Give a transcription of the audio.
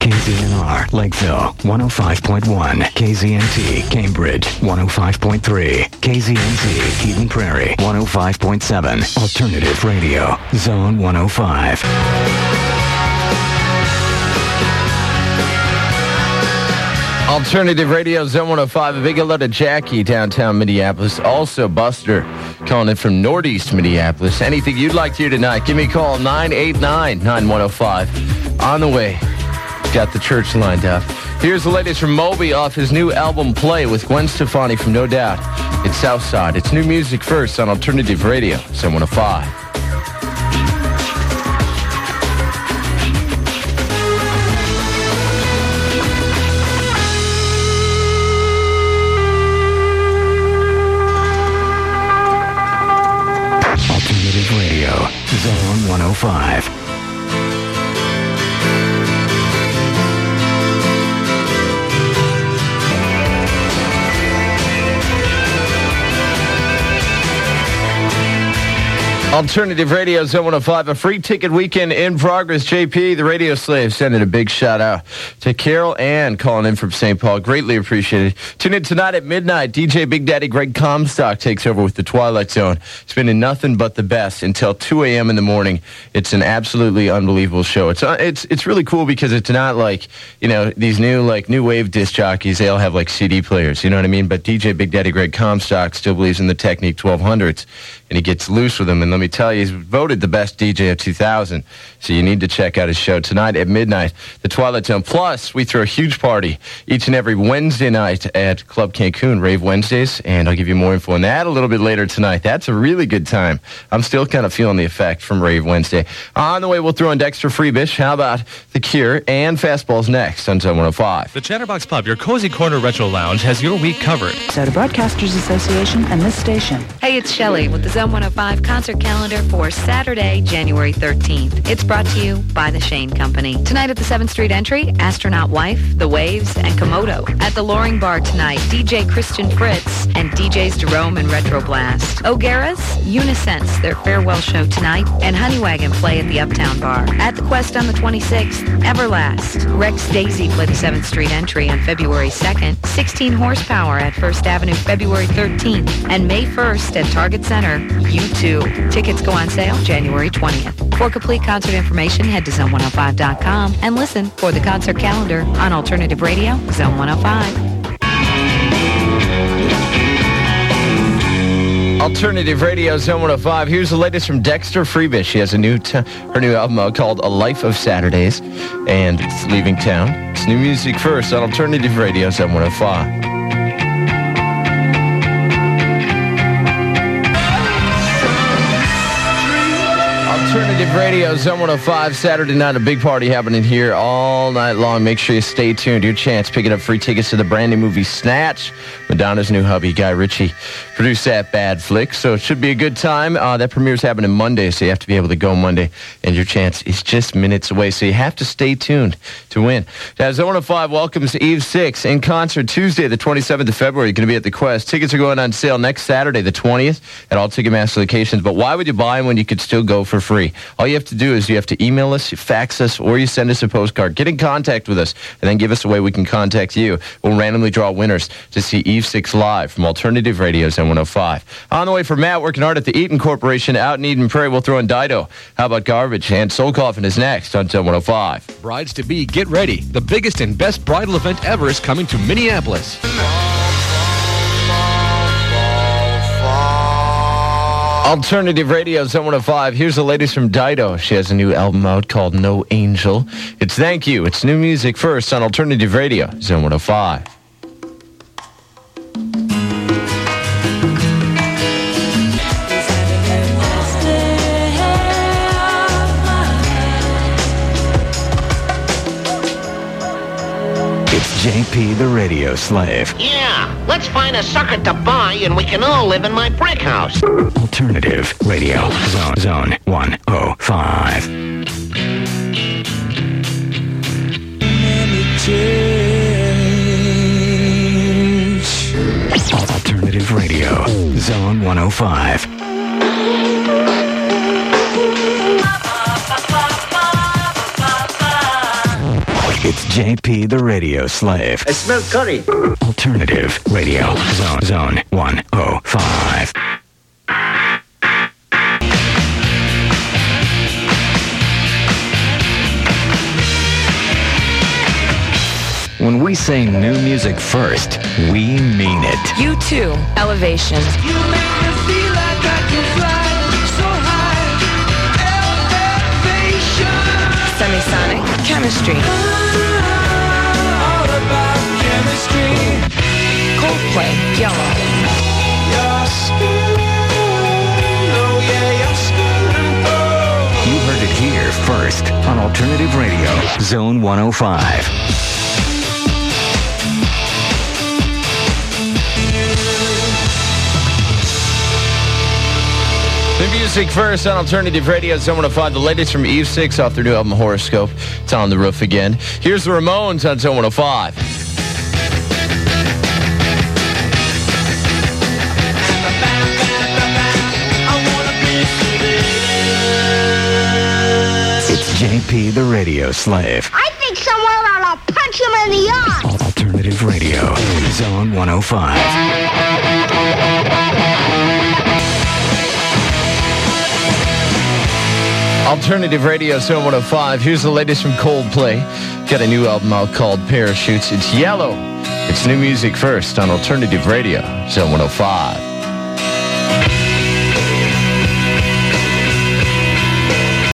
KZNR, Lakeville, 105.1. KZNT, Cambridge, 105.3. KZNZ, Eden Prairie, 105.7. Alternative Radio, Zone 105. Alternative Radio, Zone 105. A big hello to Jackie, downtown Minneapolis. Also, Buster, calling in from Northeast Minneapolis. Anything you'd like to hear tonight, give me a call, 989-9105. On the way. Got the church lined up. Here's the latest from Moby off his new album, Play, with Gwen Stefani from No Doubt. It's Southside. It's new music first on Alternative Radio, Zone 105. Zone 105. Alternative Radio, Zone 105, a free ticket weekend in progress. JP, the radio slave, sending a big shout out to Carol Ann calling in from St. Paul. Greatly appreciated. Tune in tonight at midnight. DJ Big Daddy Greg Comstock takes over with the Twilight Zone. Spinning nothing but the best until 2 a.m. in the morning. It's an absolutely unbelievable show. It's really cool because it's not like, these new wave disc jockeys, they all have like CD players, you know what I mean? But DJ Big Daddy Greg Comstock still believes in the Technique 1200s, and he gets loose with them. And let me tell you, he's voted the best DJ of 2000. So you need to check out his show tonight at midnight, the Twilight Zone. Plus, we throw a huge party each and every Wednesday night at Club Cancun, Rave Wednesdays, and I'll give you more info on that a little bit later tonight. That's a really good time. I'm still kind of feeling the effect from Rave Wednesday. On the way, we'll throw in Dexter Freebish. How about The Cure and Fastballs next on Zone 105. The Chatterbox Pub, your cozy corner retro lounge, has your week covered. Soda Broadcasters Association and this station. Hey, it's Shelley with the Zone 105 concert calendar for Saturday, January 13th. It's brought to you by the Shane Company. Tonight at the 7th Street Entry, Astronaut Wife, The Waves, and Komodo. At the Loring Bar tonight, DJ Christian Fritz and DJs Jerome and Retro Blast. O'Gara's, Unisense, their farewell show tonight, and Honeywagon play at the Uptown Bar. At the Quest on the 26th, Everlast. Rex Daisy play the 7th Street Entry on February 2nd. 16 Horsepower at First Avenue February 13th. And May 1st at Target Center, U2. Tickets go on sale January 20th. For complete concert information, head to zone105.com and listen for the concert calendar on Alternative Radio, Zone 105. Alternative Radio, Zone 105. Here's the latest from Dexter Freebish. She has her new album called A Life of Saturdays, and it's leaving town. It's new music first on Alternative Radio, Zone 105. Alternative Radio, Zone 105, Saturday night, a big party happening here all night long. Make sure you stay tuned. Your chance picking up free tickets to the brand new movie Snatch. Madonna's new hubby, Guy Ritchie, produced that bad flick, so it should be a good time. That premiere's happening Monday, so you have to be able to go Monday, and your chance is just minutes away, so you have to stay tuned to win. Now, Zone 105 welcomes Eve 6 in concert Tuesday, the 27th of February. You're going to be at the Quest. Tickets are going on sale next Saturday, the 20th, at all Ticketmaster locations, but why would you buy them when you could still go for free? All you have to do is you have to email us, you fax us, or you send us a postcard. Get in contact with us, and then give us a way we can contact you. We'll randomly draw winners to see Eve 6 live from Alternative Radio, Zone 105. On the way for Matt, working hard at the Eaton Corporation out in Eden Prairie. We'll throw in Dido. How about Garbage? And Soul Coffin is next on Zone 105. Brides-to-be, get ready. The biggest and best bridal event ever is coming to Minneapolis. Alternative Radio, Zone 105. Here's the latest from Dido. She has a new album out called No Angel. It's Thank You. It's new music first on Alternative Radio, Zone 105. It's JP the Radio Slave. Yeah, let's find a sucker to buy and we can all live in my brick house. Alternative Radio, Zone 105. Alternative Radio, Zone 105. It's JP the Radio Slave. I smell curry. Alternative Radio. Zone 105. When we say new music first, we mean it. U2, Elevation. You make me feel like I can fly so high. Elevation. Semisonic, Chemistry. All about chemistry. Coldplay, Yellow. Your skin, oh yeah, your skin. Oh. You heard it here first on Alternative Radio, Zone 105. The music first on Alternative Radio, Zone 105. The latest from Eve 6 off their new album Horoscope. It's on the roof again. Here's the Ramones on Zone 105. It's JP the Radio Slave. I think someone ought to punch him in the eye. Alternative Radio, Zone 105. Alternative Radio, Zone 105. Here's the latest from Coldplay. Got a new album out called Parachutes. It's Yellow. It's new music first on Alternative Radio, Zone 105.